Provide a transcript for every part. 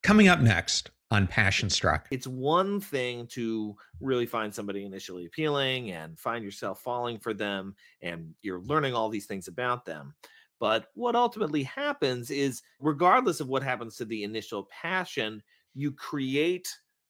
Coming up next on Passion Struck. It's one thing to really find somebody initially appealing and find yourself falling for them, and you're learning all these things about them. But what ultimately happens is, regardless of what happens to the initial passion, you create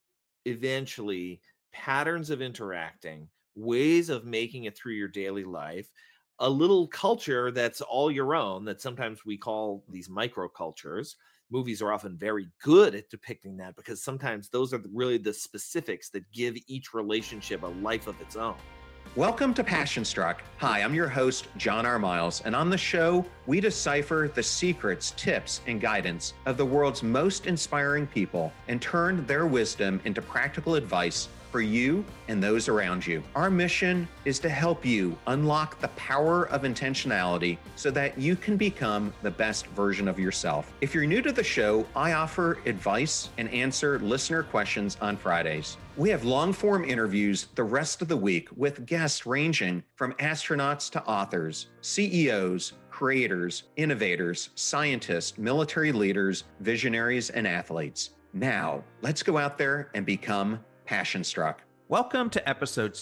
eventually patterns of interacting, ways of making it through your daily life, a little culture that's all your own, that sometimes we call these microcultures. Movies are often very good at depicting that because sometimes those are really the specifics that give each relationship a life of its own. Welcome to Passion Struck. Hi, I'm your host, John R. Miles, and on the show, we decipher the secrets, tips, and guidance of the world's most inspiring people and turn their wisdom into practical advice for you and those around you. Our mission is to help you unlock the power of intentionality so that you can become the best version of yourself. If you're new to the show, I offer advice and answer listener questions on Fridays. We have long-form interviews the rest of the week with guests ranging from astronauts to authors, CEOs, creators, innovators, scientists, military leaders, visionaries, and athletes. Now, let's go out there and become Passion Struck. Welcome to episode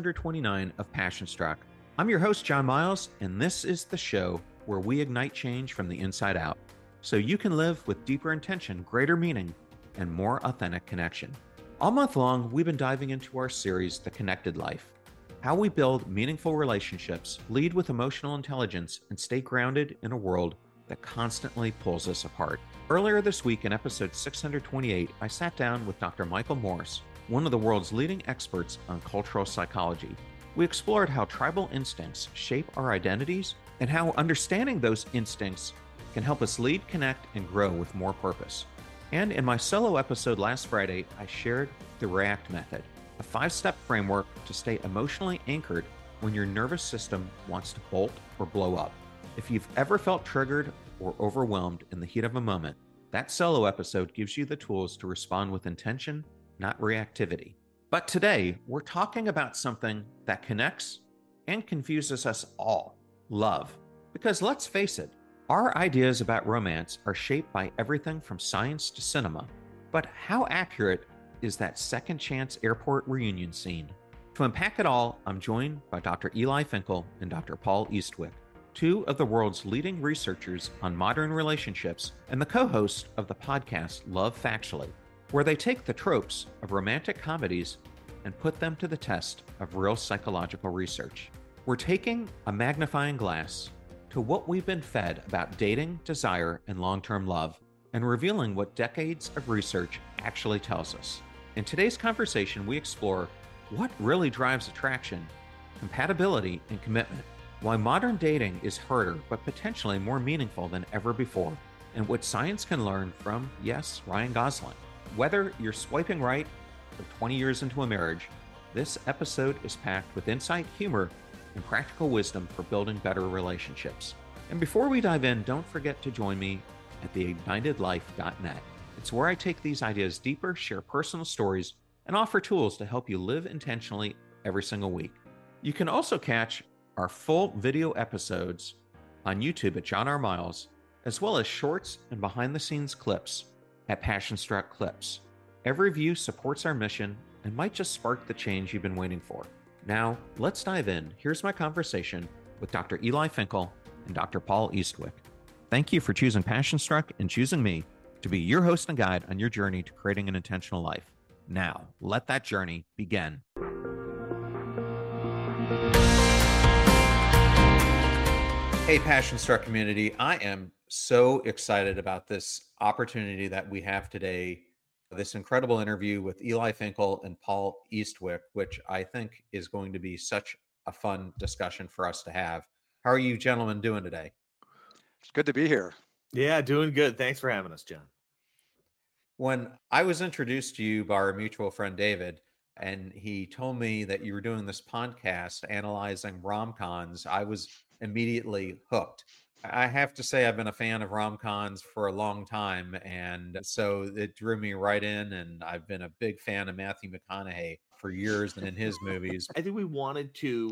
629 of Passion Struck. I'm your host, John Miles, and this is the show where we ignite change from the inside out so you can live with deeper intention, greater meaning, and more authentic connection. All month long, we've been diving into our series, The Connected Life, how we build meaningful relationships, lead with emotional intelligence, and stay grounded in a world that constantly pulls us apart. Earlier this week in episode 628, I sat down with Dr. Michael Morse, one of the world's leading experts on cultural psychology. We explored how tribal instincts shape our identities and how understanding those instincts can help us lead, connect, and grow with more purpose. And in my solo episode last Friday, I shared the REACT method, a 5-step framework to stay emotionally anchored when your nervous system wants to bolt or blow up. If you've ever felt triggered or overwhelmed in the heat of a moment, that solo episode gives you the tools to respond with intention, not reactivity. But today, we're talking about something that connects and confuses us all: love. Because let's face it, our ideas about romance are shaped by everything from science to cinema. But how accurate is that second chance airport reunion scene? To unpack it all, I'm joined by Dr. Eli Finkel and Dr. Paul Eastwick, two of the world's leading researchers on modern relationships and the co-host of the podcast Love Factually, where they take the tropes of romantic comedies and put them to the test of real psychological research. We're taking a magnifying glass to what we've been fed about dating, desire, and long-term love, and revealing what decades of research actually tells us. In today's conversation, we explore what really drives attraction, compatibility, and commitment, why modern dating is harder but potentially more meaningful than ever before, and what science can learn from, yes, Ryan Gosling. Whether you're swiping right or 20 years into a marriage, this episode is packed with insight, humor, and practical wisdom for building better relationships. And before we dive in, don't forget to join me at theignitedlife.net. It's where I take these ideas deeper, share personal stories, and offer tools to help you live intentionally every single week. You can also catch our full video episodes on YouTube at John R. Miles, as well as shorts and behind-the-scenes clips at Passion Struck Clips. Every view supports our mission and might just spark the change you've been waiting for. Now, let's dive in. Here's my conversation with Dr. Eli Finkel and Dr. Paul Eastwick. Thank you for choosing Passion Struck and choosing me to be your host and guide on your journey to creating an intentional life. Now, let that journey begin. Hey, Passion Struck community. I am so excited about this opportunity that we have today, this incredible interview with Eli Finkel and Paul Eastwick, which I think is going to be such a fun discussion for us to have. How are you gentlemen doing today? It's good to be here. Yeah, doing good. Thanks for having us, John. When I was introduced to you by our mutual friend David, and he told me that you were doing this podcast analyzing rom-coms, I was immediately hooked. I have to say I've been a fan of rom-coms for a long time, and so it drew me right in, and I've been a big fan of Matthew McConaughey for years and in his movies. I think we wanted to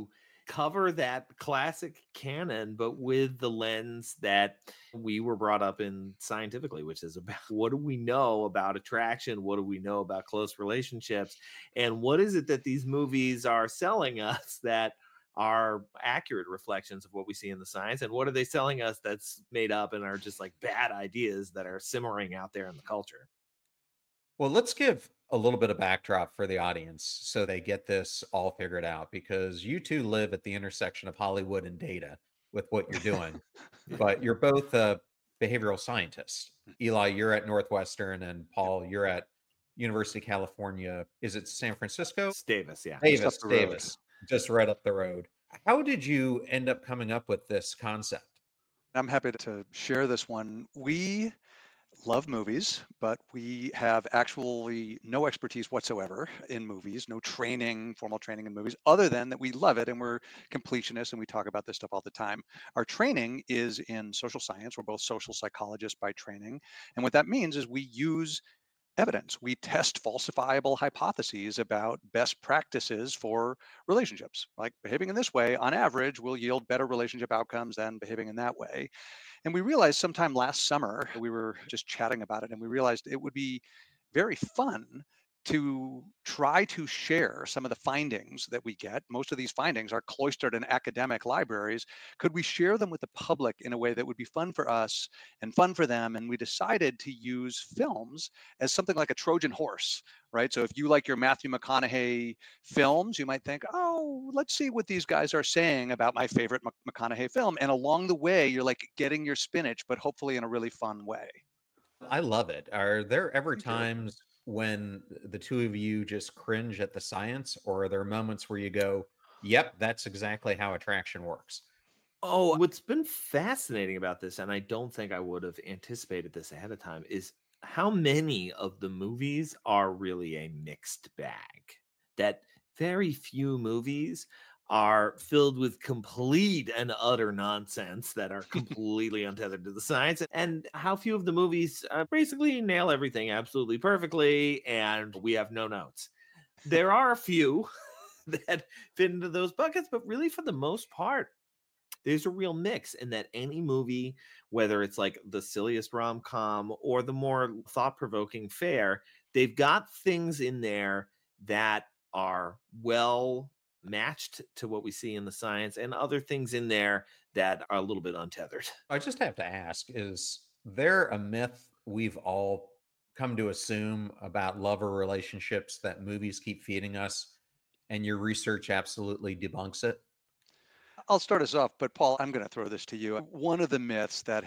cover that classic canon, but with the lens that we were brought up in scientifically, which is about what do we know about attraction? What do we know about close relationships? And what is it that these movies are selling us that are accurate reflections of what we see in the science? And what are they selling us that's made up and are just like bad ideas that are simmering out there in the culture? Well, let's give a little bit of backdrop for the audience so they get this all figured out, because you two live at the intersection of Hollywood and data with what you're doing, but you're both behavioral scientists. Eli, you're at Northwestern, and Paul, you're at University of California. Is it San Francisco? It's Davis, yeah. Just up the road. Davis, just right up the road. How did you end up coming up with this concept? I'm happy to share this one. We love movies, but we have actually no expertise whatsoever in movies, no training, formal training in movies, other than that we love it and we're completionists and we talk about this stuff all the time. Our training is in social science. We're both social psychologists by training. And what that means is we use evidence. We test falsifiable hypotheses about best practices for relationships. Like behaving in this way, on average, will yield better relationship outcomes than behaving in that way. And we realized sometime last summer, we were just chatting about it, and we realized it would be very fun to try to share some of the findings that we get. Most of these findings are cloistered in academic libraries. Could we share them with the public in a way that would be fun for us and fun for them? And we decided to use films as something like a Trojan horse, right? So if you like your Matthew McConaughey films, you might think, oh, let's see what these guys are saying about my favorite McConaughey film. And along the way, you're like getting your spinach, but hopefully in a really fun way. I love it. Are there ever Thank you. times when the two of you just cringe at the science, or are there moments where you go, yep, that's exactly how attraction works? Oh, what's been fascinating about this, and I don't think I would have anticipated this ahead of time, is how many of the movies are really a mixed bag. That very few movies are filled with complete and utter nonsense that are completely untethered to the science, and how few of the movies basically nail everything absolutely perfectly, and we have no notes. There are a few that fit into those buckets, but really for the most part, there's a real mix in that any movie, whether it's like the silliest rom-com or the more thought-provoking fare, they've got things in there that are well matched to what we see in the science, and other things in there that are a little bit untethered. I just have to ask, is there a myth we've all come to assume about lover relationships that movies keep feeding us, and your research absolutely debunks it? I'll start us off, but Paul, I'm going to throw this to you. One of the myths that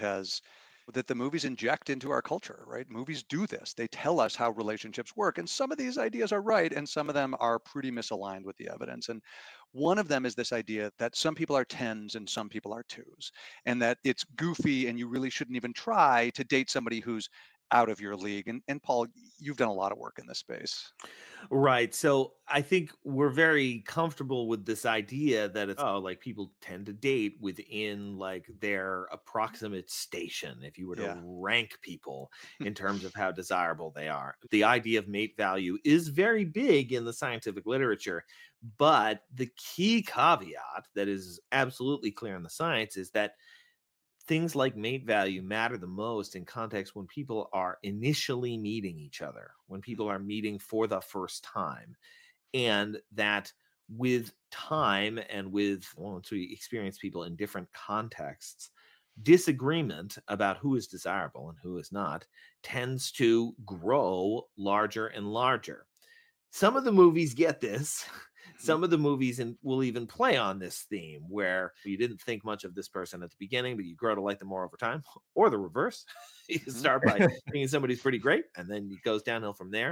the movies inject into our culture, right? Movies do this. They tell us how relationships work. And some of these ideas are right, and some of them are pretty misaligned with the evidence. And one of them is this idea that some people are 10s and some people are 2s, and that it's goofy and you really shouldn't even try to date somebody who's out of your league. And Paul, you've done a lot of work in this space. Right. So I think we're very comfortable with this idea that it's, oh, like people tend to date within like their approximate station, if you were to Yeah. rank people in terms of how desirable they are. The idea of mate value is very big in the scientific literature, but the key caveat that is absolutely clear in the science is that things like mate value matter the most in context when people are initially meeting each other, when people are meeting for the first time. And that with time and with, once we experience people in different contexts, disagreement about who is desirable and who is not tends to grow larger and larger. Some of the movies get this. Some of the movies will even play on this theme where you didn't think much of this person at the beginning, but you grow to like them more over time, or the reverse. You start by thinking somebody's pretty great, and then it goes downhill from there.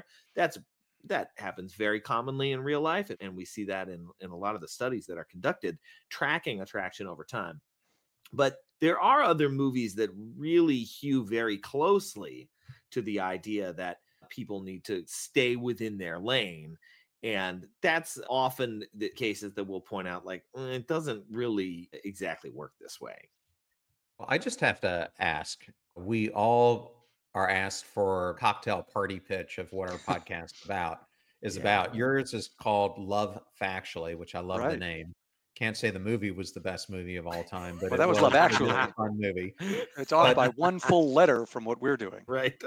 That happens very commonly in real life, and we see that in a lot of the studies that are conducted tracking attraction over time. But there are other movies that really hew very closely to the idea that people need to stay within their lane. And that's often the cases that we'll point out, like, it doesn't really exactly work this way. Well, I just have to ask, we all are asked for a cocktail party pitch of what our podcast is Yeah. about. Yours is called Love Factually, which I love the Right. name. can't say the movie was the best movie of all time, but Well, it that was Love was a Actually. fun movie. It's off But by one full letter from what we're doing. Right.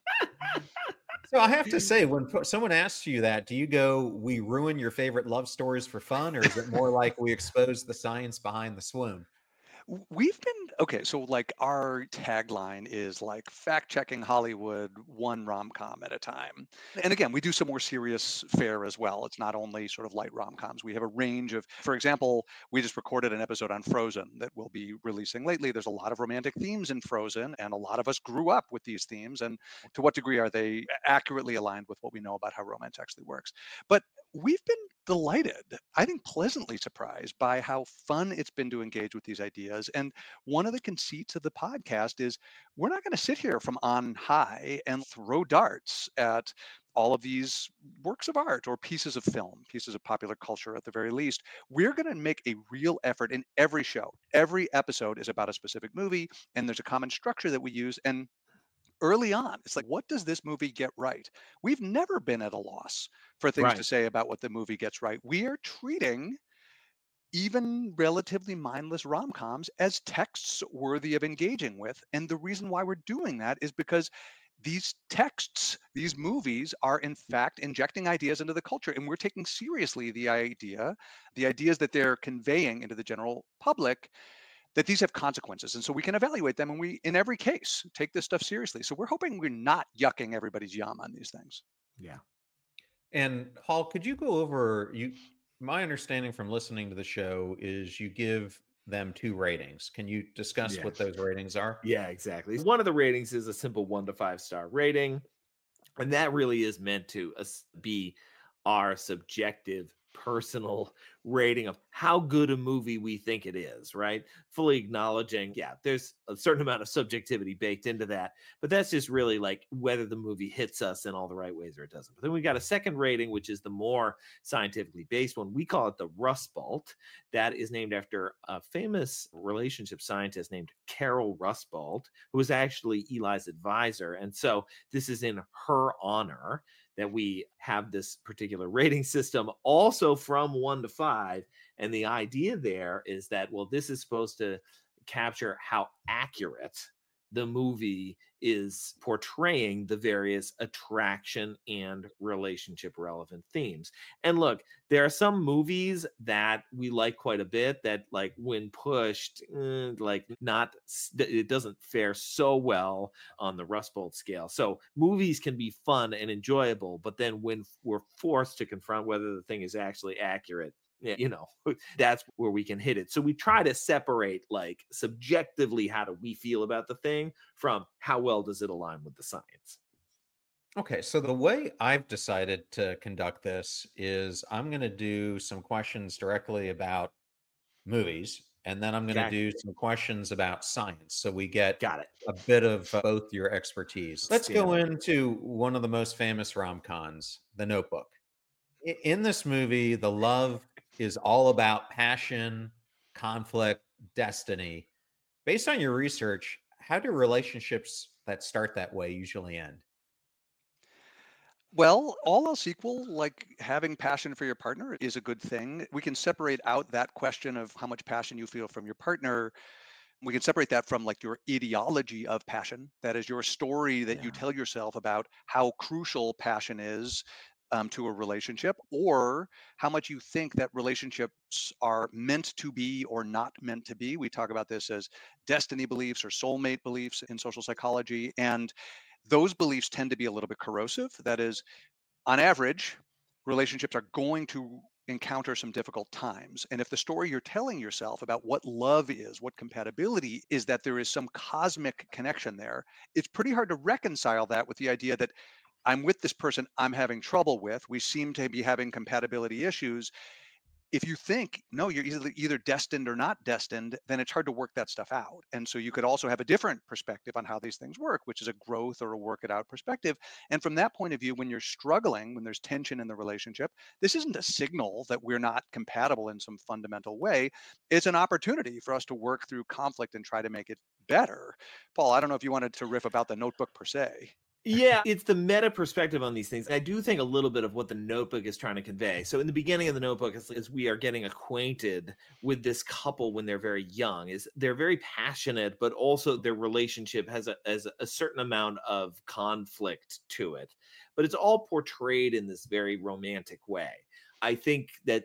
so I have to say, when someone asks you that, do you go, "We ruin your favorite love stories for fun," or is it more like we expose the science behind the swoon? We've been okay. So, like, our tagline is like fact checking Hollywood one rom com at a time. And again, we do some more serious fare as well. It's not only sort of light rom coms. We have a range of, for example, we just recorded an episode on Frozen that we'll be releasing lately. There's a lot of romantic themes in Frozen, and a lot of us grew up with these themes. And to what degree are they accurately aligned with what we know about how romance actually works? But we've been delighted, I think pleasantly surprised by how fun it's been to engage with these ideas. And one of the conceits of the podcast is we're not going to sit here from on high and throw darts at all of these works of art or pieces of film, pieces of popular culture at the very least. We're going to make a real effort in every show. Every episode is about a specific movie, and there's a common structure that we use. And early on, it's like, what does this movie get right? We've never been at a loss for things to Right. say about what the movie gets right. We are treating even relatively mindless rom-coms as texts worthy of engaging with. And the reason why we're doing that is because these texts, these movies are in fact injecting ideas into the culture. And we're taking seriously the ideas that they're conveying into the general public, that these have consequences. And so we can evaluate them, and we, in every case, take this stuff seriously. So we're hoping we're not yucking everybody's yum on these things. Yeah. And Paul, could you go over you my understanding from listening to the show is you give them 2 ratings. Can you discuss Yeah. what those ratings are? Yeah, exactly. One of the ratings is a simple 1 to 5 star rating. And that really is meant to be our subjective personal rating of how good a movie we think it is, right? Fully acknowledging, yeah, there's a certain amount of subjectivity baked into that, but that's just really like whether the movie hits us in all the right ways or it doesn't. But then we got a second rating, which is the more scientifically based one. We call it the Rust Balt. That is named after a famous relationship scientist named Carol Rustbalt, who was actually Eli's advisor. And so this is in her honor that we have this particular rating system, also from 1 to 5. And the idea there is that, well, this is supposed to capture how accurate the movie is portraying the various attraction and relationship relevant themes. And look, there are some movies that we like quite a bit that, like, when pushed, like, not, it doesn't fare so well on the Rust Belt scale. So movies can be fun and enjoyable, but then when we're forced to confront whether the thing is actually accurate, that's where we can hit it. So we try to separate, like, subjectively, how do we feel about the thing from how well does it align with the science. Okay, so the way I've decided to conduct this is I'm going to do some questions directly about movies, and then I'm going to Okay. do some questions about science. So we get Got it. a bit of both your expertise. Let's go Yeah. into one of the most famous rom-coms, The Notebook. In this movie, the love is all about passion, conflict, destiny. Based on your research, how do relationships that start that way usually end? Well, all else equal, like, having passion for your partner is a good thing. We can separate out that question of how much passion you feel from your partner. We can separate that from, like, your ideology of passion. That is your story that you Yeah. tell yourself about how crucial passion is, to a relationship, or how much you think that relationships are meant to be or not meant to be. We talk about this as destiny beliefs or soulmate beliefs in social psychology. And those beliefs tend to be a little bit corrosive. That is, on average, relationships are going to encounter some difficult times. And if the story you're telling yourself about what love is, what compatibility is, that there is some cosmic connection there, it's pretty hard to reconcile that with the idea that I'm with this person I'm having trouble with. We seem to be having compatibility issues. If you think, no, you're either destined or not destined, then it's hard to work that stuff out. And so you could also have a different perspective on how these things work, which is a growth or a work it out perspective. And from that point of view, when you're struggling, when there's tension in the relationship, this isn't a signal that we're not compatible in some fundamental way. It's an opportunity for us to work through conflict and try to make it better. Paul, I don't know if you wanted to riff about The Notebook per se. Yeah, it's the meta perspective on these things. I do think a little bit of what the Notebook is trying to convey. So in the beginning of the Notebook, as we are getting acquainted with this couple when they're very young, is they're very passionate, but also their relationship has a certain amount of conflict to it. But it's all portrayed in this very romantic way. I think that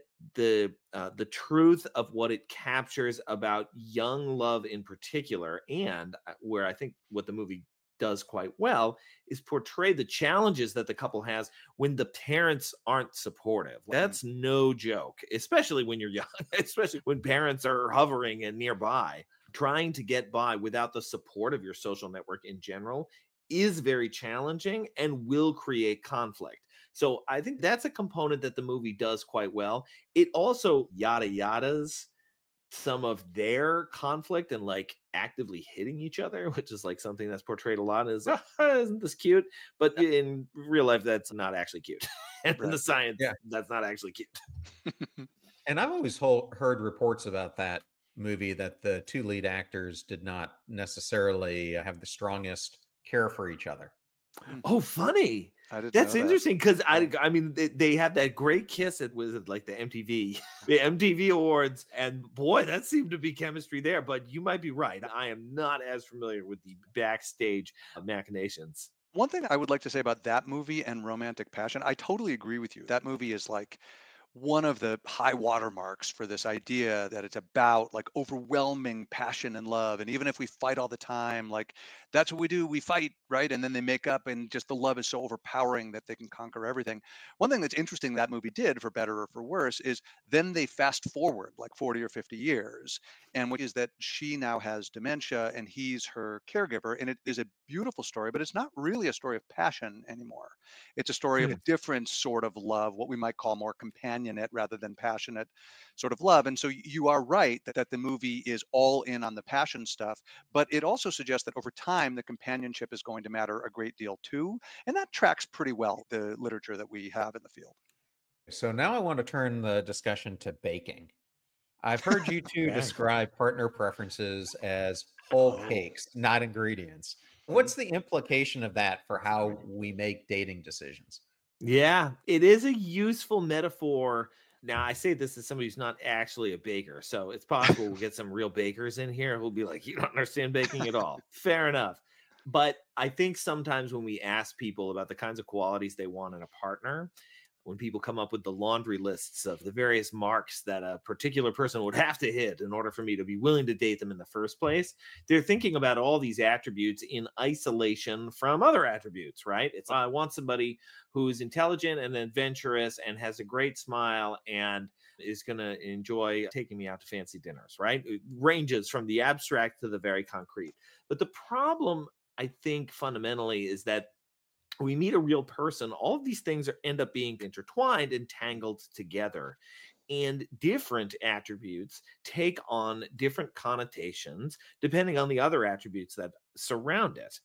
the truth of what it captures about young love in particular, and where I think what the movie does quite well is portray the challenges that the couple has when the parents aren't supportive. That's no joke, especially when you're young, especially when parents are hovering and nearby. Trying to get by without the support of your social network in general is very challenging and will create conflict. So I think that's a component that the movie does quite well. It also yada yadas some of their conflict and like actively hitting each other, which is like something that's portrayed a lot as, isn't this cute? But in real life, that's not actually cute. And in the science, Yeah. that's not actually cute. And I've always heard reports about that movie that the two lead actors did not necessarily have the strongest care for each other. Oh, funny. I didn't That's know that. interesting because I mean they had that great kiss at was it like the MTV Awards, and boy, that seemed to be chemistry there. But you might be right. I am not as familiar with the backstage machinations. One thing I would like to say about that movie and Romantic Passion, I totally agree with you. That movie is like one of the high watermarks for this idea that it's about like overwhelming passion and love. And even if we fight all the time, like that's what we do, we fight, right? And then they make up, and just the love is so overpowering that they can conquer everything. One thing that's interesting that movie did, for better or for worse, is then they fast forward like 40 or 50 years. And what is that she now has dementia and he's her caregiver. And it is a beautiful story, but it's not really a story of passion anymore. It's a story of a different sort of love, what we might call more companionate rather than passionate sort of love. And so you are right that the movie is all in on the passion stuff, but it also suggests that over time, the companionship is going to matter a great deal too. And that tracks pretty well the literature that we have in the field. So now I want to turn the discussion to baking. I've heard you two Okay. describe partner preferences as whole Oh. cakes, not ingredients. What's the implication of that for how we make dating decisions? Yeah, it is a useful metaphor. Now, I say this as somebody who's not actually a baker, so it's possible we'll get some real bakers in here who'll be like, "You don't understand baking at all." Fair enough. But I think sometimes when we ask people about the kinds of qualities they want in a partner, when people come up with the laundry lists of the various marks that a particular person would have to hit in order for me to be willing to date them in the first place, they're thinking about all these attributes in isolation from other attributes, right? It's I want somebody who's intelligent and adventurous and has a great smile and is going to enjoy taking me out to fancy dinners, right? It ranges from the abstract to the very concrete. But the problem, I think, fundamentally is that we meet a real person, all of these things end up being intertwined and tangled together. And different attributes take on different connotations depending on the other attributes that surround it.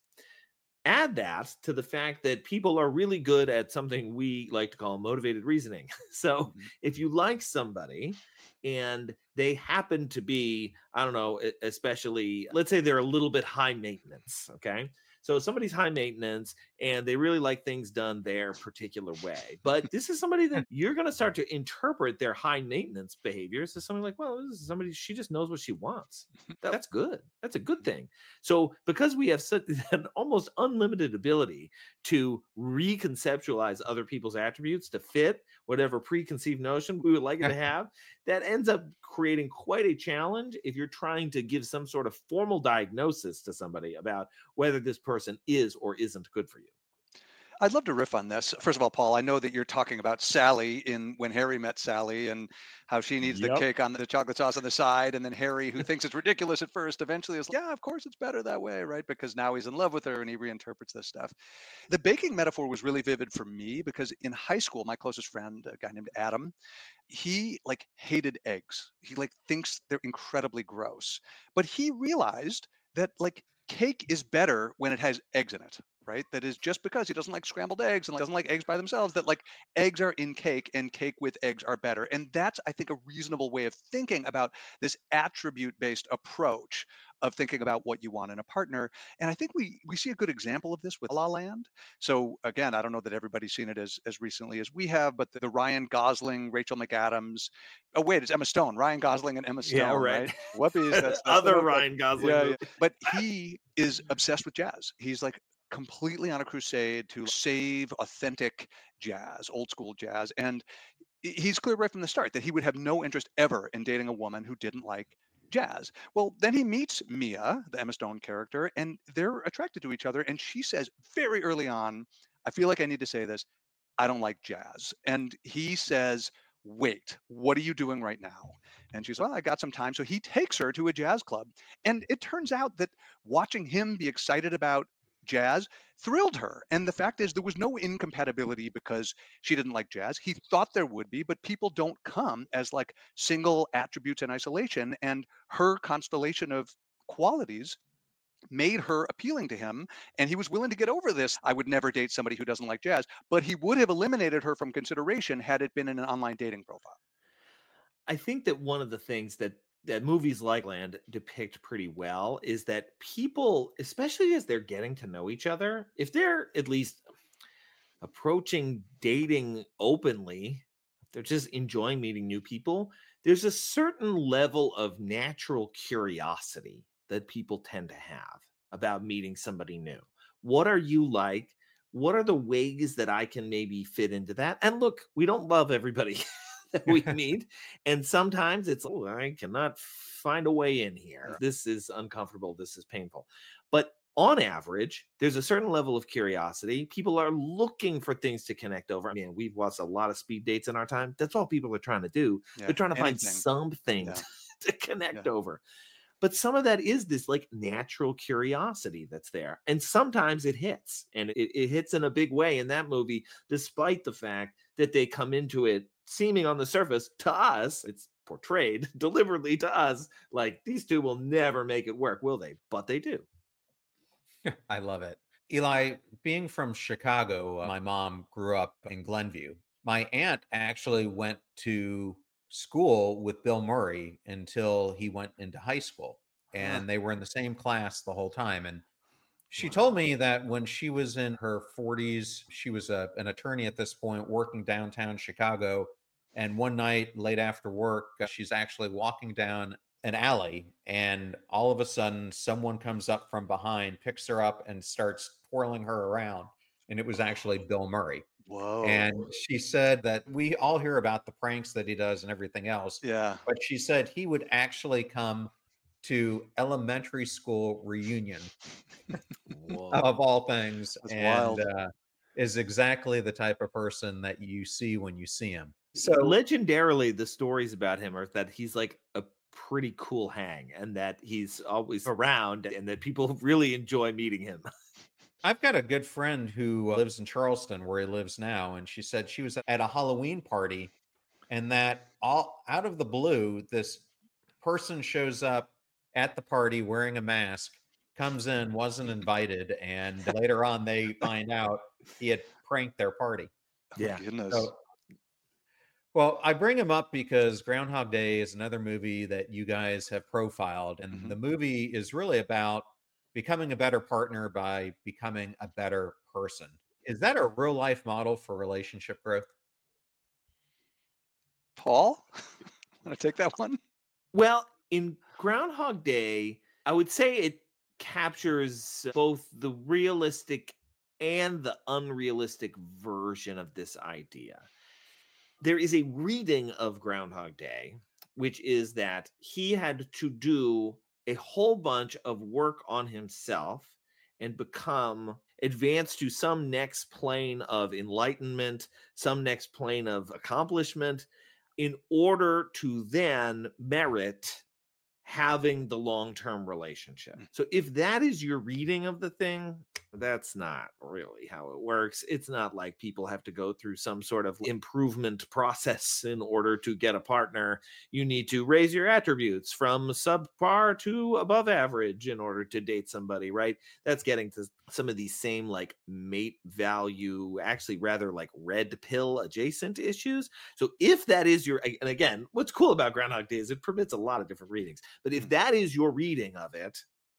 Add that to the fact that people are really good at something we like to call motivated reasoning. So if you like somebody and they happen to be, I don't know, especially, let's say they're a little bit high maintenance, okay? So somebody's high maintenance and they really like things done their particular way. But this is somebody that you're going to start to interpret their high maintenance behaviors as something like, well, this is somebody, she just knows what she wants. That's good. That's a good thing. So because we have such an almost unlimited ability to reconceptualize other people's attributes to fit whatever preconceived notion we would like it to have, that ends up creating quite a challenge if you're trying to give some sort of formal diagnosis to somebody about whether this person is or isn't good for you. I'd love to riff on this. First of all, Paul, I know that you're talking about Sally in When Harry Met Sally and how she needs the cake on the chocolate sauce on the side. And then Harry, who thinks it's ridiculous at first, eventually is like, yeah, of course it's better that way, right? Because now he's in love with her and he reinterprets this stuff. The baking metaphor was really vivid for me because in high school, my closest friend, a guy named Adam, he like hated eggs. He like thinks they're incredibly gross. But he realized that like cake is better when it has eggs in it, right? That is just because he doesn't like scrambled eggs and doesn't like eggs by themselves, that like eggs are in cake and cake with eggs are better. And that's, I think, a reasonable way of thinking about this attribute-based approach of thinking about what you want in a partner. And I think we see a good example of this with La La Land. So again, I don't know that everybody's seen it as recently as we have, but the Ryan Gosling, Rachel McAdams. Oh wait, it's Emma Stone, Ryan Gosling and Emma Yeah, Stone, right. right? Whoopies, that's the Other notebook. Ryan Gosling Yeah, movie. yeah. But he is obsessed with jazz. He's like completely on a crusade to save authentic jazz, old school jazz. And he's clear right from the start that he would have no interest ever in dating a woman who didn't like jazz. Well, then he meets Mia, the Emma Stone character, and they're attracted to each other. And she says very early on, I feel like I need to say this, I don't like jazz. And he says, wait, what are you doing right now? And she's, well, I got some time. So he takes her to a jazz club. And it turns out that watching him be excited about jazz thrilled her. And the fact is, there was no incompatibility because she didn't like jazz. He thought there would be, but people don't come as like single attributes in isolation. And her constellation of qualities made her appealing to him, and he was willing to get over this, I would never date somebody who doesn't like jazz, but he would have eliminated her from consideration had it been in an online dating profile. I think that one of the things that movies like Land depict pretty well is that people, especially as they're getting to know each other, if they're at least approaching dating openly, they're just enjoying meeting new people, there's a certain level of natural curiosity that people tend to have about meeting somebody new. What are you like? What are the ways that I can maybe fit into that? And look, we don't love everybody that we meet. And sometimes it's, oh, I cannot find a way in here. This is uncomfortable. This is painful. But on average, there's a certain level of curiosity. People are looking for things to connect over. I mean, we've watched a lot of speed dates in our time. That's all people are trying to do. Yeah, They're trying to find anything. something Yeah. to connect Yeah. over. But some of that is this like natural curiosity that's there. And sometimes it hits, and it hits in a big way in that movie, despite the fact that they come into it seeming on the surface to us, it's portrayed deliberately to us, like these two will never make it work, will they? But they do. I love it. Eli, being from Chicago, my mom grew up in Glenview. My aunt actually went to school with Bill Murray until he went into high school, and they were in the same class the whole time. And she told me that when she was in her 40s, she was an attorney at this point, working downtown Chicago. And one night, late after work, she's actually walking down an alley, and all of a sudden, someone comes up from behind, picks her up, and starts twirling her around. And it was actually Bill Murray. Whoa. And she said that we all hear about the pranks that he does and everything else. Yeah. But she said he would actually come to elementary school reunion of all things, That's and wild. is exactly the type of person that you see when you see him. So Legendarily, the stories about him are that he's like a pretty cool hang, and that he's always around, and that people really enjoy meeting him. I've got a good friend who lives in Charleston, where he lives now, and she said she was at a Halloween party, and that all out of the blue, this person shows up at the party wearing a mask, comes in, wasn't invited, and later on they find out he had pranked their party. Oh my goodness. So, well, I bring him up because Groundhog Day is another movie that you guys have profiled, and the movie is really about becoming a better partner by becoming a better person. Is that a real life model for relationship growth? Paul, want to take that one? Well, in Groundhog Day, I would say it captures both the realistic and the unrealistic version of this idea. There is a reading of Groundhog Day, which is that he had to do a whole bunch of work on himself and advance to some next plane of enlightenment, some next plane of accomplishment, in order to then merit having the long-term relationship. So if that is your reading of the thing, that's not really how it works. It's not like people have to go through some sort of improvement process in order to get a partner. You need to raise your attributes from subpar to above average in order to date somebody, right? That's getting to some of these same like mate value, actually rather like red pill adjacent issues. So if that is your, and again, what's cool about Groundhog Day is it permits a lot of different readings. But if that is your reading of it,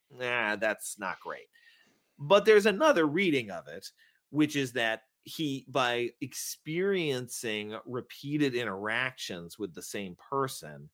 that's not great. But there's another reading of it, which is that he, by experiencing repeated interactions with the same person,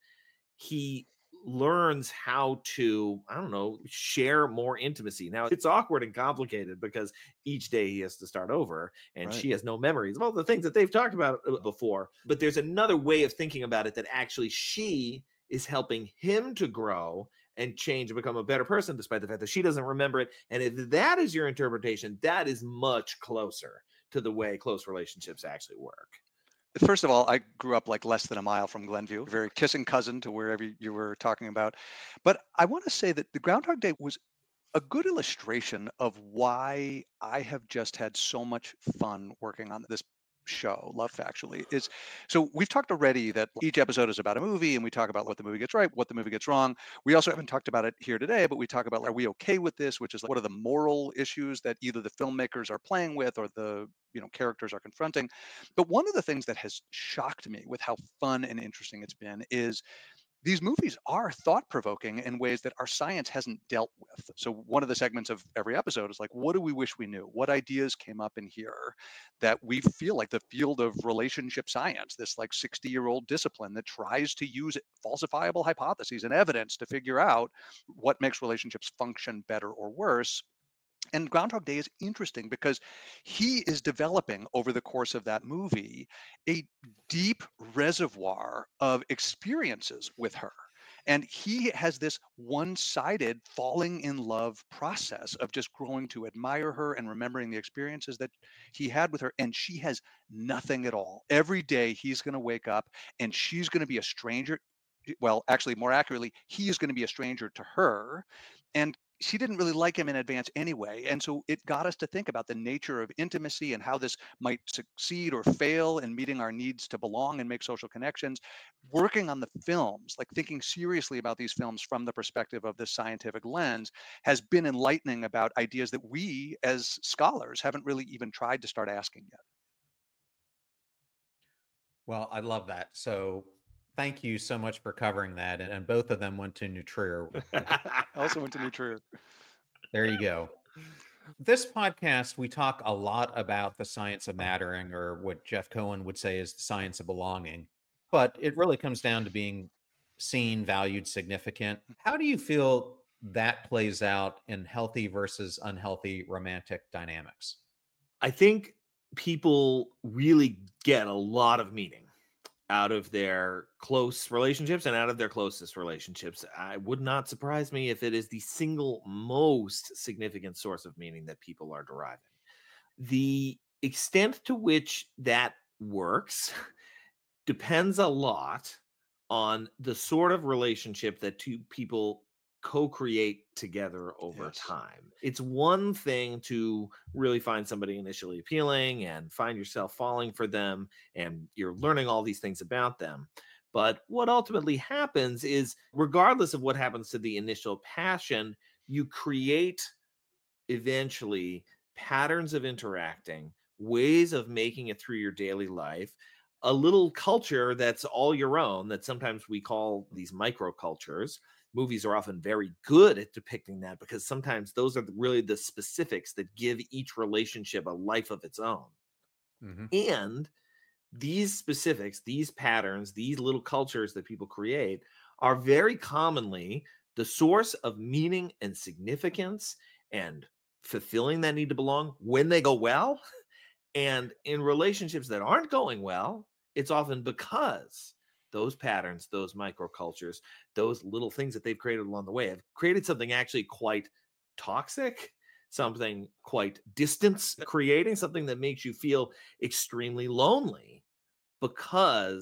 he learns how to, I don't know, share more intimacy. Now, it's awkward and complicated because each day he has to start over and Right. she has no memories of all the things that they've talked about before. But there's another way of thinking about it that actually she is helping him to grow and change and become a better person, despite the fact that she doesn't remember it. And if that is your interpretation, that is much closer to the way close relationships actually work. First of all, I grew up like less than a mile from Glenview, very kissing cousin to wherever you were talking about. But I want to say that the Groundhog Day was a good illustration of why I have just had so much fun working on this show, Love Factually. Is so we've talked already that each episode is about a movie, and we talk about what the movie gets right, what the movie gets wrong. We also haven't talked about it here today, but we talk about, are we okay with this, which is like, what are the moral issues that either the filmmakers are playing with or the characters are confronting. But one of the things that has shocked me with how fun and interesting it's been is these movies are thought provoking in ways that our science hasn't dealt with. So, one of the segments of every episode is like, what do we wish we knew? What ideas came up in here that we feel like the field of relationship science, this like 60-year-old discipline that tries to use falsifiable hypotheses and evidence to figure out what makes relationships function better or worse. And Groundhog Day is interesting because he is developing over the course of that movie a deep reservoir of experiences with her. And he has this one sided falling in love process of just growing to admire her and remembering the experiences that he had with her. And she has nothing at all. Every day he's going to wake up and she's going to be a stranger. Well, actually, more accurately, he is going to be a stranger to her. And she didn't really like him in advance anyway. And so it got us to think about the nature of intimacy and how this might succeed or fail in meeting our needs to belong and make social connections. Working on the films, like thinking seriously about these films from the perspective of this scientific lens, has been enlightening about ideas that we as scholars haven't really even tried to start asking yet. Well, I love that. So thank you so much for covering that. And both of them went to New Trier. I also went to New Trier. There you go. This podcast, we talk a lot about the science of mattering, or what Jeff Cohen would say is the science of belonging. But it really comes down to being seen, valued, significant. How do you feel that plays out in healthy versus unhealthy romantic dynamics? I think people really get a lot of meaning out of their close relationships and out of their closest relationships. I would not surprise me if it is the single most significant source of meaning that people are deriving. The extent to which that works depends a lot on the sort of relationship that two people co-create together over Yes. time. It's one thing to really find somebody initially appealing and find yourself falling for them and you're learning all these things about them. But what ultimately happens is, regardless of what happens to the initial passion, you create eventually patterns of interacting, ways of making it through your daily life, a little culture that's all your own, that sometimes we call these microcultures. Movies are often very good at depicting that because sometimes those are really the specifics that give each relationship a life of its own. Mhm. And these specifics, these patterns, these little cultures that people create are very commonly the source of meaning and significance and fulfilling that need to belong when they go well. And in relationships that aren't going well, it's often because those patterns, those microcultures, those little things that they've created along the way have created something actually quite toxic, something quite distance creating, something that makes you feel extremely lonely because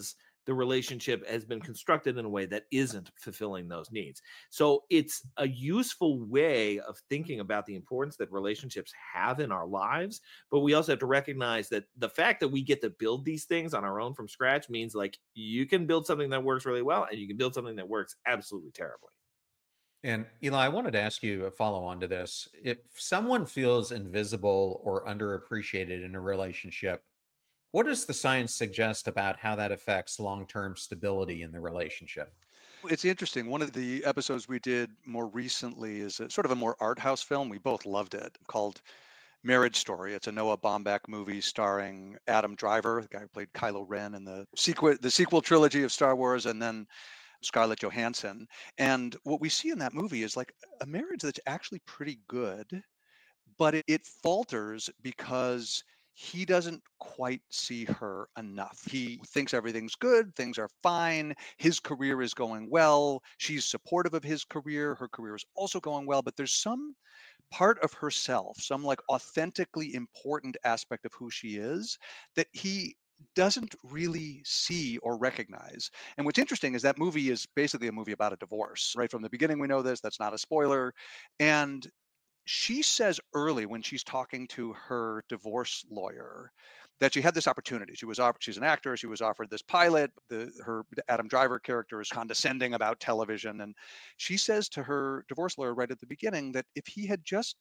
the relationship has been constructed in a way that isn't fulfilling those needs. So it's a useful way of thinking about the importance that relationships have in our lives. But we also have to recognize that the fact that we get to build these things on our own from scratch means like you can build something that works really well and you can build something that works absolutely terribly. And Eli, I wanted to ask you a follow on to this. If someone feels invisible or underappreciated in a relationship, what does the science suggest about how that affects long term stability in the relationship? It's interesting. One of the episodes we did more recently is sort of a more art house film. We both loved it, called Marriage Story. It's a Noah Baumbach movie starring Adam Driver, the guy who played Kylo Ren in the sequel trilogy of Star Wars, and then Scarlett Johansson. And what we see in that movie is like a marriage that's actually pretty good, but it falters because he doesn't quite see her enough. He thinks everything's good, things are fine, his career is going well, she's supportive of his career, her career is also going well, but there's some part of herself, some like authentically important aspect of who she is that he doesn't really see or recognize. And what's interesting is that movie is basically a movie about a divorce. Right from the beginning, we know this, that's not a spoiler. And she says early when she's talking to her divorce lawyer that she had this opportunity. She's an actor. She was offered this pilot. Her Adam Driver character is condescending about television, and she says to her divorce lawyer right at the beginning that if he had just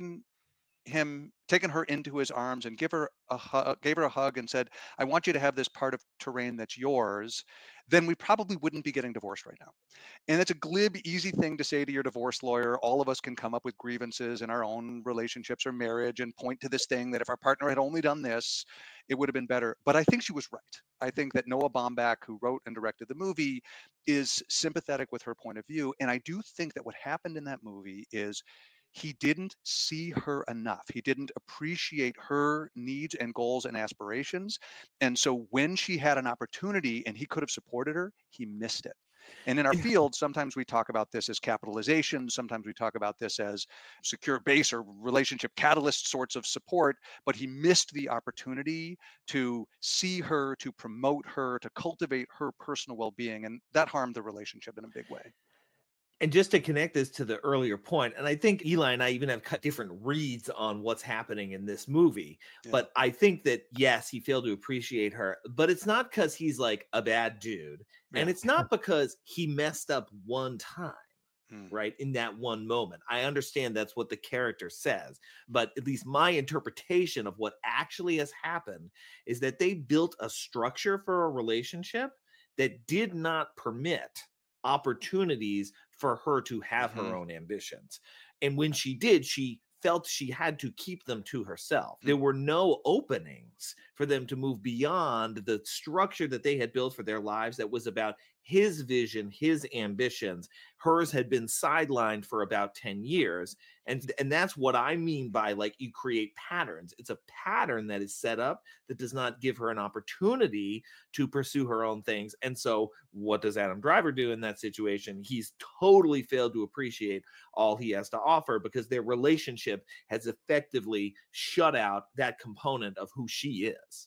taken her into his arms and gave her a hug and said, "I want you to have this part of terrain that's yours," then we probably wouldn't be getting divorced right now. And it's a glib, easy thing to say to your divorce lawyer. All of us can come up with grievances in our own relationships or marriage and point to this thing that if our partner had only done this, it would have been better. But I think she was right. I think that Noah Baumbach, who wrote and directed the movie, is sympathetic with her point of view. And I do think that what happened in that movie is he didn't see her enough. He didn't appreciate her needs and goals and aspirations. And so when she had an opportunity and he could have supported her, he missed it. And in our field, sometimes we talk about this as capitalization. Sometimes we talk about this as secure base or relationship catalyst sorts of support. But he missed the opportunity to see her, to promote her, to cultivate her personal well being. And that harmed the relationship in a big way. And just to connect this to the earlier point, and I think Eli and I even have cut different reads on what's happening in this movie, Yeah. but I think that, yes, he failed to appreciate her, but it's not because he's like a bad dude. And Yeah. it's not because he messed up one time, Hmm. right? In that one moment. I understand that's what the character says, but at least my interpretation of what actually has happened is that they built a structure for a relationship that did not permit opportunities for her to have her own ambitions. And when she did, she felt she had to keep them to herself. There were no openings for them to move beyond the structure that they had built for their lives that was about his vision, his ambitions. Hers had been sidelined for about 10 years. And that's what I mean by like you create patterns. It's a pattern that is set up that does not give her an opportunity to pursue her own things. And so what does Adam Driver do in that situation? He's totally failed to appreciate all he has to offer because their relationship has effectively shut out that component of who she is.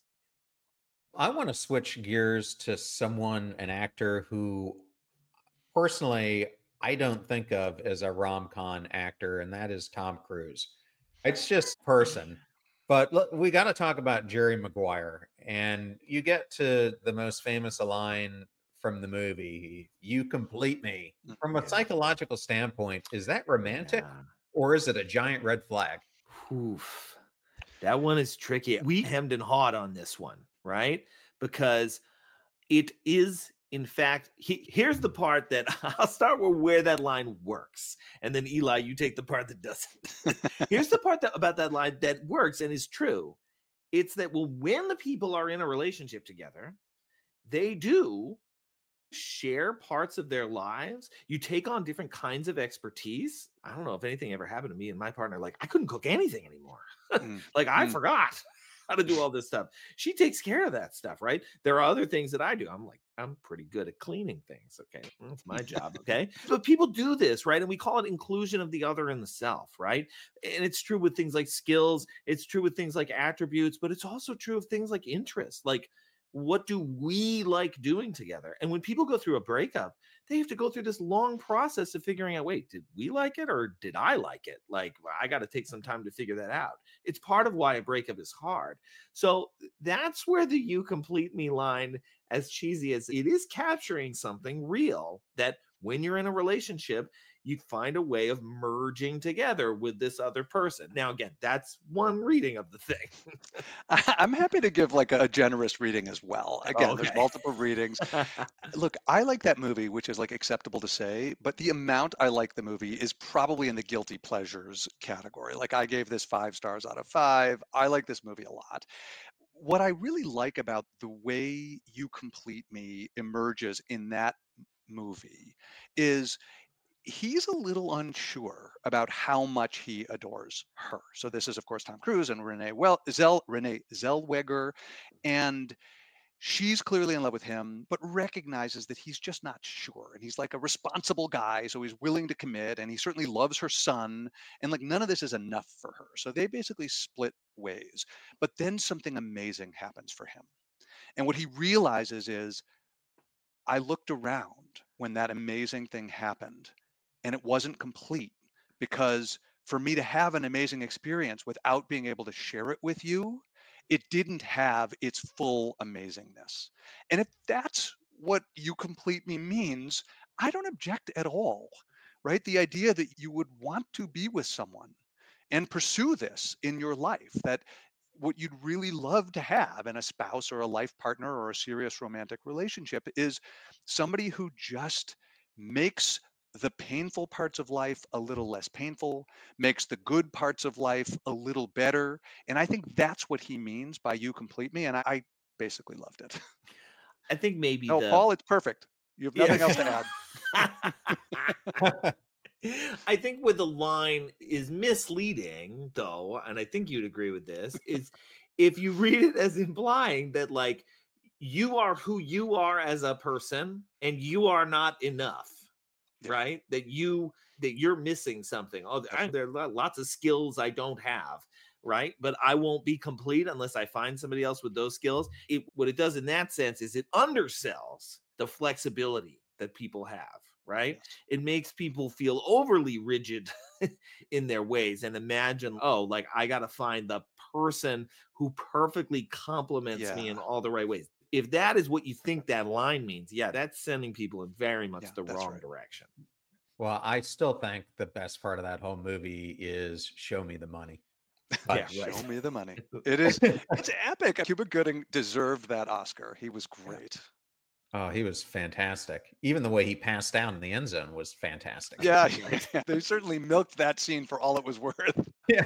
I want to switch gears to an actor who personally I don't think of as a rom-com actor, and that is Tom Cruise. It's just person. But look, we got to talk about Jerry Maguire. And you get to the most famous line from the movie, "You complete me." From a Yeah. psychological standpoint, is that romantic Yeah. or is it a giant red flag? Oof. That one is tricky. We hemmed and hawed on this one, right? Because it is, in fact, here's the part that I'll start with where that line works. And then, Eli, you take the part that doesn't. Here's the part about that line that works and is true. It's that, well, when the people are in a relationship together, they do share parts of their lives. You take on different kinds of expertise. I don't know if anything ever happened to me and my partner. Like, I couldn't cook anything anymore. Like, I forgot how to do all this stuff. She takes care of that stuff, right? There are other things that I do. I'm pretty good at cleaning things. Okay. That's my job. Okay. But people do this, right? And we call it inclusion of the other in the self, right? And it's true with things like skills. It's true with things like attributes, but it's also true of things like interests. Like, what do we like doing together? And when people go through a breakup, they have to go through this long process of figuring out, wait, did we like it or did I like it? Like, I got to take some time to figure that out. It's part of why a breakup is hard. So that's where the "you complete me" line, as cheesy as it is, capturing something real, that when you're in a relationship, you find a way of merging together with this other person. Now, again, that's one reading of the thing. I'm happy to give like a generous reading as well. Again, there's Okay. multiple readings. Look, I like that movie, which is like acceptable to say, but the amount I like the movie is probably in the guilty pleasures category. Like I gave this 5 stars out of 5. I like this movie a lot. What I really like about the way You Complete Me emerges in that movie is he's a little unsure about how much he adores her. So this is, of course, Tom Cruise and Renee Zellweger, and she's clearly in love with him, but recognizes that he's just not sure. And he's like a responsible guy, so he's willing to commit, and he certainly loves her son. And like none of this is enough for her. So they basically split ways. But then something amazing happens for him. And what he realizes is I looked around when that amazing thing happened and it wasn't complete because for me to have an amazing experience without being able to share it with you, it didn't have its full amazingness. And if that's what You Complete Me means, I don't object at all, right? The idea that you would want to be with someone and pursue this in your life, that what you'd really love to have in a spouse or a life partner or a serious romantic relationship is somebody who just makes the painful parts of life a little less painful, makes the good parts of life a little better. And I think that's what he means by You Complete Me. And I basically loved it. I think maybe No, the Paul, it's perfect. You have nothing else to add. I think where the line is misleading, though, and I think you'd agree with this, is if you read it as implying that, like, you are who you are as a person and you are not enough, Yeah. right? That you're missing something. Oh, there are lots of skills I don't have, right? But I won't be complete unless I find somebody else with those skills. What it does in that sense is it undersells the flexibility that people have, right? Yes. It makes people feel overly rigid in their ways and imagine, oh, like I got to find the person who perfectly complements me in Yeah. all the right ways. If that is what you think that line means, yeah, that's sending people in very much Yeah, the that's wrong right. direction. Well, I still think the best part of that whole movie is "Show Me the Money." Yeah, But right. Show me the money. It's epic. Cuba Gooding deserved that Oscar. He was great. oh, he was fantastic. Even the way he passed down in the end zone was fantastic. Yeah, they certainly milked that scene for all it was worth. Yeah.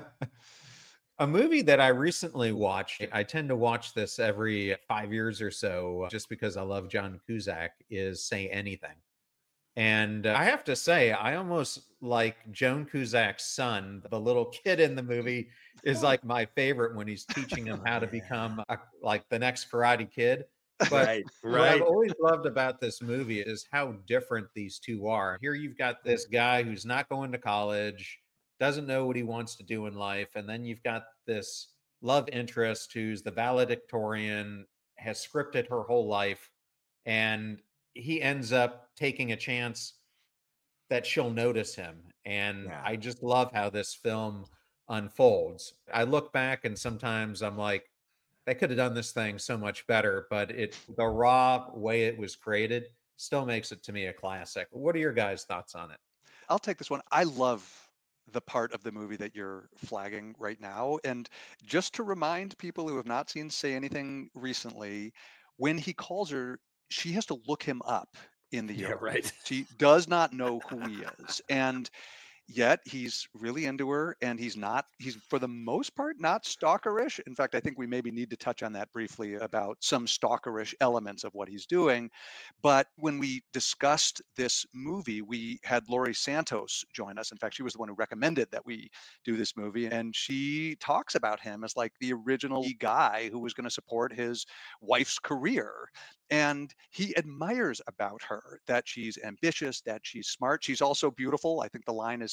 A movie that I recently watched, I tend to watch this every 5 years or so just because I love John Cusack, is Say Anything. And I have to say, I almost like Joan Cusack's son, the little kid in the movie, is like my favorite when he's teaching him how to become like the next Karate Kid. But Right, what I've right. always loved about this movie is how different these two are. Here you've got this guy who's not going to college, doesn't know what he wants to do in life. And then you've got this love interest who's the valedictorian, has scripted her whole life. And he ends up taking a chance that she'll notice him. And Yeah. I just love how this film unfolds. I look back and sometimes I'm like, they could have done this thing so much better, but the raw way it was created still makes it to me a classic. What are your guys' thoughts on it? I'll take this one. I love the part of the movie that you're flagging right now. And just to remind people who have not seen Say Anything recently, when he calls her, she has to look him up in the Yeah, yard. right. She does not know who he is. And yet he's really into her and he's for the most part not stalkerish. In fact, I think we maybe need to touch on that briefly about some stalkerish elements of what he's doing. But when we discussed this movie, we had Laurie Santos join us. In fact, she was the one who recommended that we do this movie, and she talks about him as like the original guy who was going to support his wife's career. And he admires about her that she's ambitious, that she's smart. She's also beautiful. I think the line is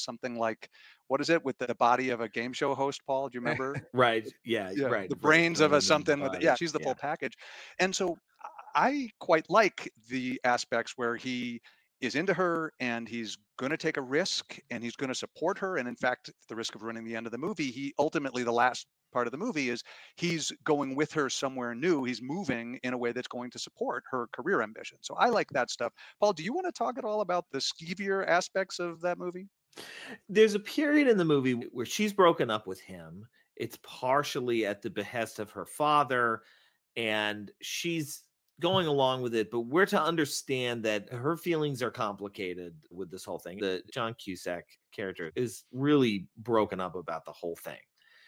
something like, what is it with the body of a game show host, Paul? Do you remember? Right. Yeah. Yeah, Right. the Right. brains of a Brain and something with, body. yeah, she's the Yeah. full package. And so I quite like the aspects where he is into her and he's going to take a risk and he's going to support her. And in fact, at the risk of ruining the end of the movie, he ultimately, the last part of the movie is he's going with her somewhere new. He's moving in a way that's going to support her career ambition. So I like that stuff. Paul, do you want to talk at all about the skeevier aspects of that movie? There's a period in the movie where she's broken up with him. It's partially at the behest of her father, and she's going along with it, but we're to understand that her feelings are complicated with this whole thing. The John Cusack character is really broken up about the whole thing.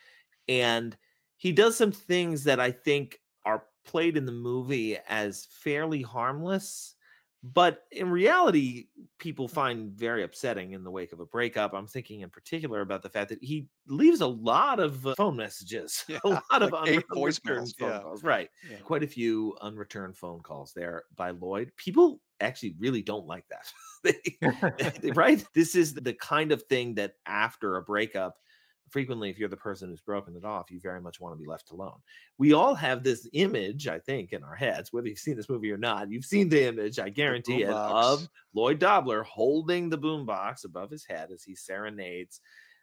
And he does some things that I think are played in the movie as fairly harmless, but in reality, people find very upsetting in the wake of a breakup. I'm thinking in particular about the fact that he leaves a lot of phone messages, Yeah, a lot of like 8 unreturned voicemails. phone Yeah. calls, right? Yeah. Quite a few unreturned phone calls there by Lloyd. People actually really don't like that. Right? This is the kind of thing that after a breakup, frequently, if you're the person who's broken it off, you very much want to be left alone. We all have this image, I think, in our heads, whether you've seen this movie or not. You've seen the image, I guarantee it, of Lloyd Dobler holding the boombox above his head as he serenades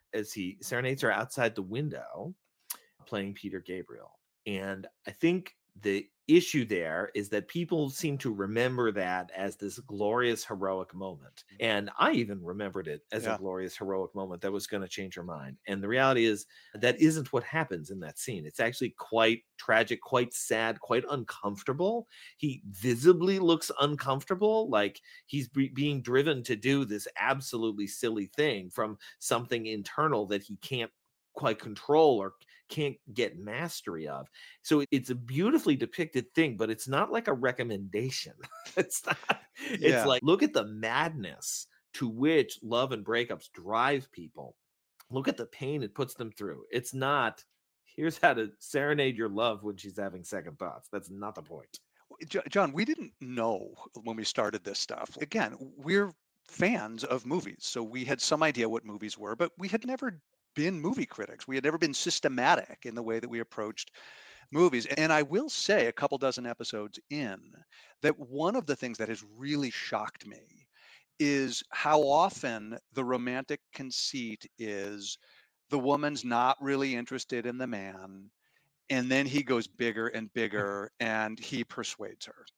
her outside the window, playing Peter Gabriel. And I think the issue there is that people seem to remember that as this glorious heroic moment, and I even remembered it as a glorious heroic moment that was going to change her mind. And the reality is that isn't what happens in that scene. It's actually quite tragic, quite sad, quite uncomfortable. He visibly looks uncomfortable, like he's being driven to do this absolutely silly thing from something internal that he can't quite control or can't get mastery of. So it's a beautifully depicted thing, but it's not like a recommendation. It's not. It's like, look at the madness to which love and breakups drive people. Look at the pain it puts them through. It's not, here's how to serenade your love when she's having second thoughts. That's not the point. John, we didn't know when we started this stuff. Again, we're fans of movies, so we had some idea what movies were, but we had never been movie critics. We had never been systematic in the way that we approached movies. And I will say, a couple dozen episodes in, that one of the things that has really shocked me is how often the romantic conceit is the woman's not really interested in the man, and then he goes bigger and bigger and he persuades her.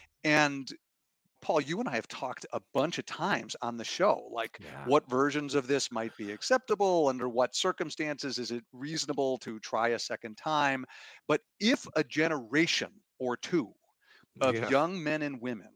And Paul, you and I have talked a bunch of times on the show, like what versions of this might be acceptable, under what circumstances is it reasonable to try a second time. But if a generation or two of young men and women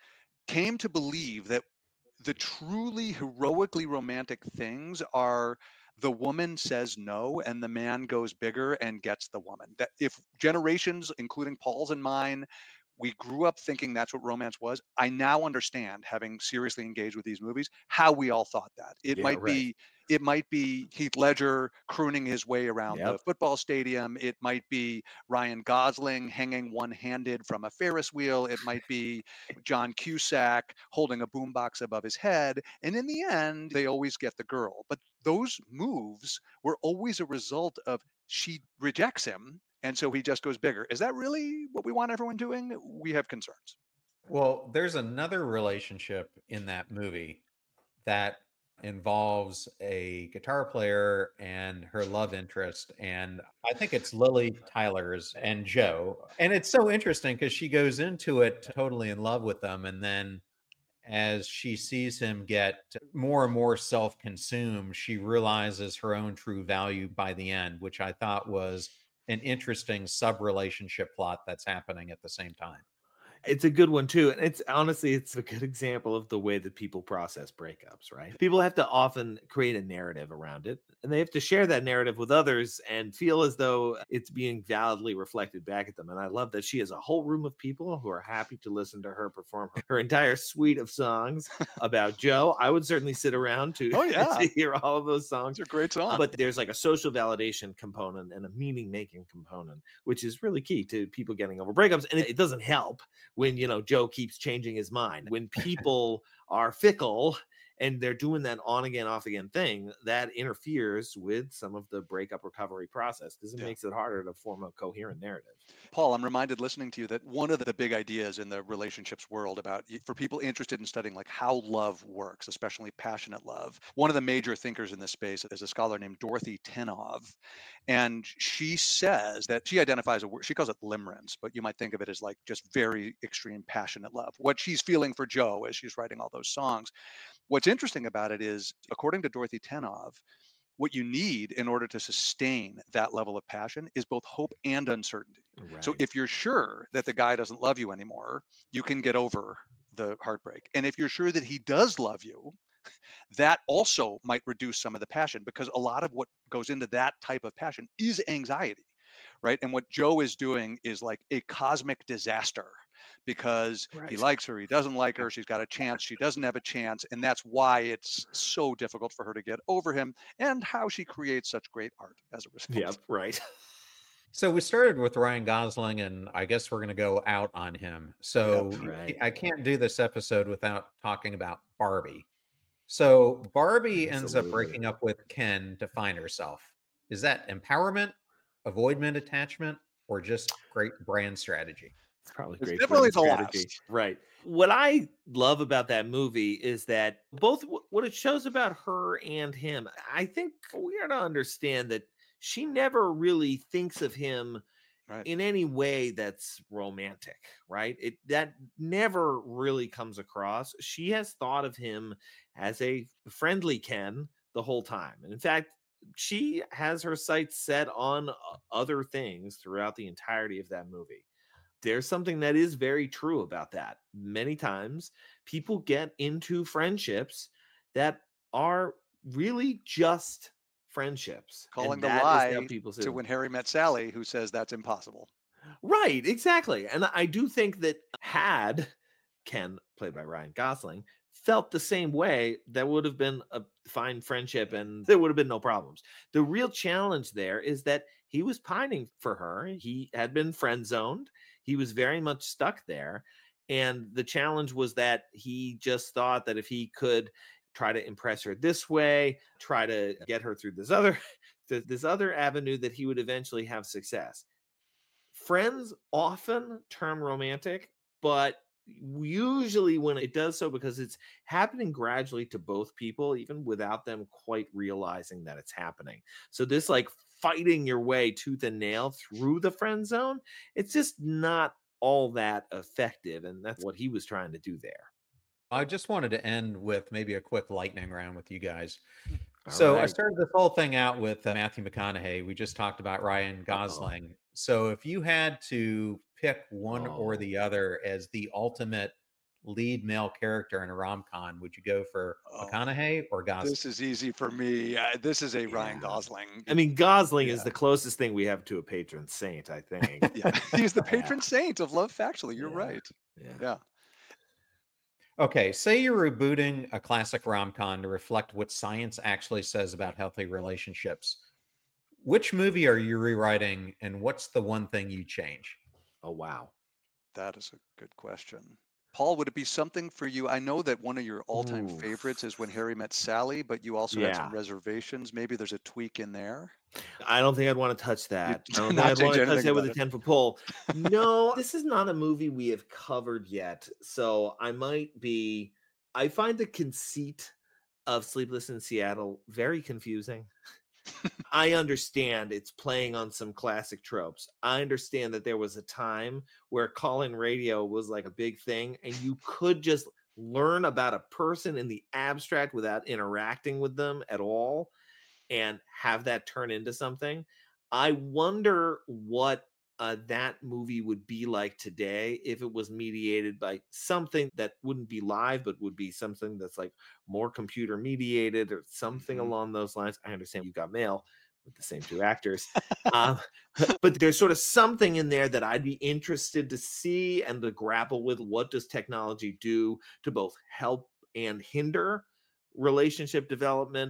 came to believe that the truly heroically romantic things are the woman says no and the man goes bigger and gets the woman, that if generations, including Paul's and mine, we grew up thinking that's what romance was, I now understand, having seriously engaged with these movies, how we all thought that. It might be Heath Ledger crooning his way around the football stadium. It might be Ryan Gosling hanging one-handed from a Ferris wheel. It might be John Cusack holding a boombox above his head. And in the end, they always get the girl. But those moves were always a result of she rejects him, and so he just goes bigger. Is that really what we want everyone doing? We have concerns. Well, there's another relationship in that movie that involves a guitar player and her love interest. And I think it's Lily Tyler's and Joe. And it's so interesting because she goes into it totally in love with them. And then as she sees him get more and more self-consumed, she realizes her own true value by the end, which I thought was an interesting sub-relationship plot that's happening at the same time. It's a good one too. And it's honestly, it's a good example of the way that people process breakups, right? People have to often create a narrative around it, and they have to share that narrative with others and feel as though it's being validly reflected back at them. And I love that she has a whole room of people who are happy to listen to her perform her entire suite of songs about Joe. I would certainly sit around to, to hear all of those songs. They're great songs. But there's like a social validation component and a meaning making component, which is really key to people getting over breakups. And it doesn't help when, Joe keeps changing his mind, when people are fickle and they're doing that on again, off again thing, that interferes with some of the breakup recovery process because it Yeah. makes it harder to form a coherent narrative. Paul, I'm reminded listening to you that one of the big ideas in the relationships world about for people interested in studying like how love works, especially passionate love, one of the major thinkers in this space is a scholar named Dorothy Tenov. And she says that she identifies a word, she calls it limerence, but you might think of it as like just very extreme passionate love. What she's feeling for Joe as she's writing all those songs. What's interesting about it is, according to Dorothy Tenov, what you need in order to sustain that level of passion is both hope and uncertainty. So Right. if you're sure that the guy doesn't love you anymore, you can get over the heartbreak. And if you're sure that he does love you, that also might reduce some of the passion, because a lot of what goes into that type of passion is anxiety, right? And what Joe is doing is like a cosmic disaster, because he Right. likes her, he doesn't like her, she's got a chance, she doesn't have a chance, and that's why it's so difficult for her to get over him, and how she creates such great art as a result. Yep. Right. So we started with Ryan Gosling, and I guess we're going to go out on him. So Right. I can't do this episode without talking about Barbie. So Barbie ends up Absolutely. breaking up with Ken to find herself. Is that empowerment, avoidment attachment, or just great brand strategy? It's probably It's great definitely brand the strategy. last. Right. What I love about that movie is that both what it shows about her and him, I think we are to understand that she never really thinks of him Right. in any way that's romantic, right? It that never really comes across. She has thought of him as a friendly Ken the whole time. And in fact, she has her sights set on other things throughout the entirety of that movie. There's something that is very true about that. Many times people get into friendships that are really just friendships. Calling And the that is how lie people to say, When Harry Met Sally, who says that's impossible. right, exactly. And I do think that had Ken, played by Ryan Gosling, felt the same way, that would have been a fine friendship and there would have been no problems. The real challenge there is that he was pining for her. He had been friend zoned. He was very much stuck there. And the challenge was that he just thought that if he could try to impress her this way, try to get her through this other this other avenue, that he would eventually have success. Friends often turn romantic, but usually when it does so, because it's happening gradually to both people, even without them quite realizing that it's happening. So this like fighting your way tooth and nail through the friend zone, it's just not all that effective. And that's what he was trying to do there. I just wanted to end with maybe a quick lightning round with you guys. All So I right. started this whole thing out with Matthew McConaughey. We just talked about Ryan Uh-oh. Gosling. So if you had to pick one or Oh. the other as the ultimate lead male character in a rom-com, would you go for Oh, McConaughey or Gosling? this is easy for me. This is a Ryan Yeah. Gosling. I mean, Gosling Yeah. is the closest thing we have to a patron saint, I think. Yeah, he's the patron saint of Love Factually. You're Yeah. right. Yeah. Yeah. Okay, say you're rebooting a classic rom-com to reflect what science actually says about healthy relationships. Which movie are you rewriting, and what's the one thing you change? Oh, wow. That is a good question. Paul, would it be something for you? I know that one of your all-time Ooh. favorites is When Harry Met Sally, but you also had some Yeah. reservations. Maybe there's a tweak in there. I don't think I'd want to touch that. I don't think not I'd want change to touch anything that with a about it. 10-foot pole. No, this is not a movie we have covered yet. So I find the conceit of Sleepless in Seattle very confusing. I understand it's playing on some classic tropes. I understand that there was a time where call-in radio was like a big thing, and you could just learn about a person in the abstract without interacting with them at all and have that turn into something. I wonder what that movie would be like today if it was mediated by something that wouldn't be live, but would be something that's like more computer mediated or something Mhm. along those lines. I understand You've Got Mail with the same two actors. um, but there's sort of something in there that I'd be interested to see and to grapple with. What does technology do to both help and hinder relationship development?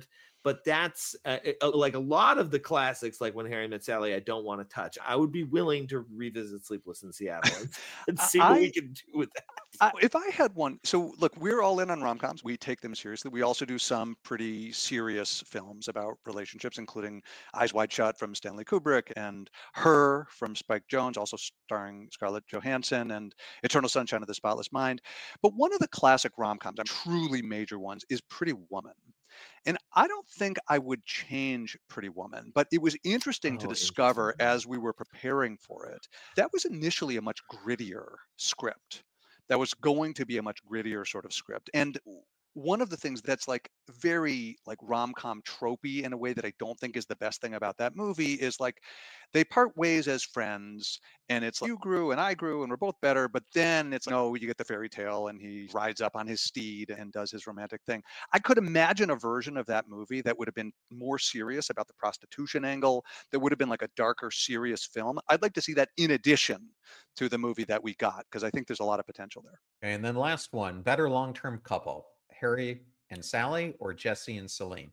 But that's like a lot of the classics, like When Harry Met Sally, I don't want to touch. I would be willing to revisit Sleepless in Seattle and see what we can do with that. If I had one, so look, we're all in on rom-coms. We take them seriously. We also do some pretty serious films about relationships, including Eyes Wide Shut from Stanley Kubrick and Her from Spike Jonze, also starring Scarlett Johansson, and Eternal Sunshine of the Spotless Mind. But one of the classic rom-coms, truly major ones, is Pretty Woman. And I don't think I would change Pretty Woman, but it was interesting to discover as we were preparing for it. That was initially a much grittier script. That was going to be a much grittier sort of script. And one of the things that's like very like rom-com tropey in a way that I don't think is the best thing about that movie is like they part ways as friends, and it's like you grew and I grew and we're both better, but then it's no, you get the fairy tale and he rides up on his steed and does his romantic thing. I could imagine a version of that movie that would have been more serious about the prostitution angle, that would have been like a darker, serious film. I'd like to see that in addition to the movie that we got, because I think there's a lot of potential there. Okay, and then last one, better long-term couple, Harry and Sally or Jesse and Celine?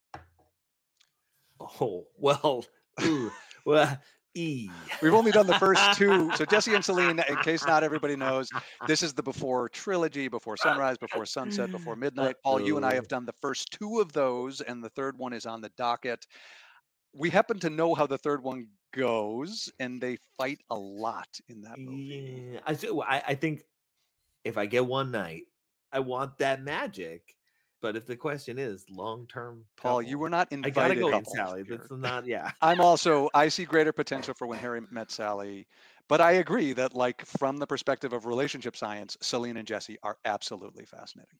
Oh, well, well, We've only done the first two. So Jesse and Celine, in case not everybody knows, this is the Before trilogy, Before Sunrise, Before Sunset, Before Midnight. Paul, you and I have done the first two of those, and the third one is on the docket. We happen to know how the third one goes, and they fight a lot in that movie. Yeah, I think if I get one night, I want that magic. But if the question is long-term, Paul, you were not invited. I gotta go in Sally. That's not, yeah. I see greater potential for When Harry Met Sally, but I agree that, like, from the perspective of relationship science, Celine and Jesse are absolutely fascinating.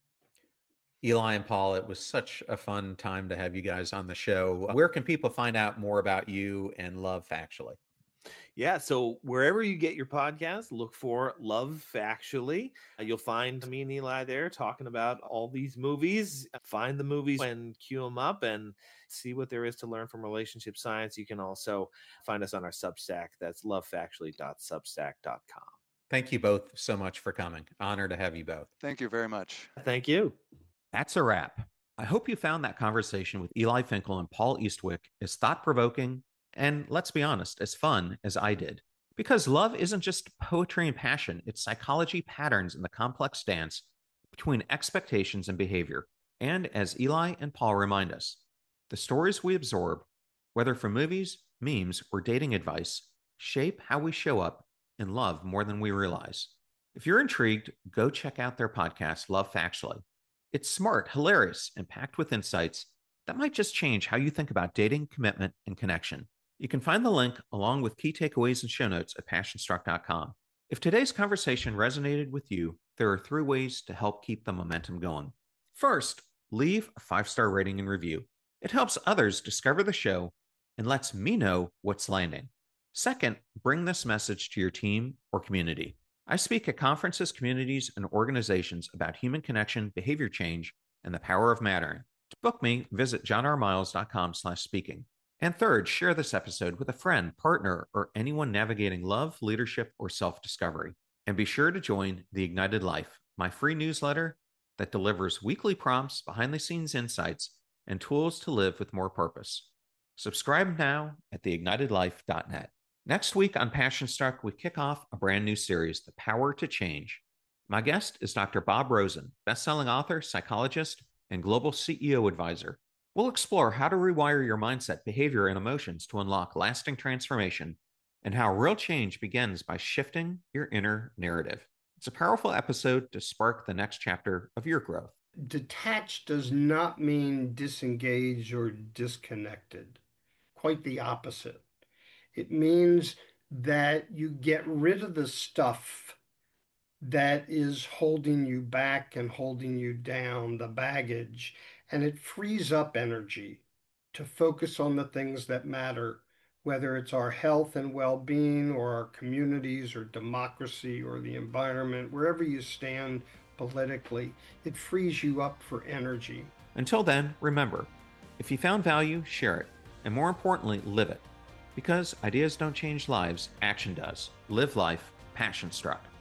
Eli and Paul, it was such a fun time to have you guys on the show. Where can people find out more about you and Love Factually? Yeah, so wherever you get your podcast, look for Love Factually. You'll find me and Eli there talking about all these movies. Find the movies and queue them up and see what there is to learn from relationship science. You can also find us on our Substack. That's lovefactually.substack.com. Thank you both so much for coming. Honor to have you both. Thank you very much. Thank you. That's a wrap. I hope you found that conversation with Eli Finkel and Paul Eastwick as thought-provoking and, let's be honest, as fun as I did. Because love isn't just poetry and passion, it's psychology, patterns, and the complex dance between expectations and behavior. And as Eli and Paul remind us, the stories we absorb, whether from movies, memes, or dating advice, shape how we show up in love more than we realize. If you're intrigued, go check out their podcast, Love Factually. It's smart, hilarious, and packed with insights that might just change how you think about dating, commitment, and connection. You can find the link along with key takeaways and show notes at passionstruck.com. If today's conversation resonated with you, there are 3 ways to help keep the momentum going. First, leave a 5-star rating and review. It helps others discover the show and lets me know what's landing. Second, bring this message to your team or community. I speak at conferences, communities, and organizations about human connection, behavior change, and the power of mattering. To book me, visit johnrmiles.com/speaking. And third, share this episode with a friend, partner, or anyone navigating love, leadership, or self-discovery. And be sure to join The Ignited Life, my free newsletter that delivers weekly prompts, behind-the-scenes insights, and tools to live with more purpose. Subscribe now at theignitedlife.net. Next week on Passion Struck, we kick off a brand new series, The Power to Change. My guest is Dr. Bob Rosen, best-selling author, psychologist, and global CEO advisor. We'll explore how to rewire your mindset, behavior, and emotions to unlock lasting transformation, and how real change begins by shifting your inner narrative. It's a powerful episode to spark the next chapter of your growth. Detached does not mean disengaged or disconnected. Quite the opposite. It means that you get rid of the stuff that is holding you back and holding you down, the baggage, and it frees up energy to focus on the things that matter, whether it's our health and well-being or our communities or democracy or the environment, wherever you stand politically, it frees you up for energy. Until then, remember, if you found value, share it, and more importantly, live it. Because ideas don't change lives, action does. Live life passion struck.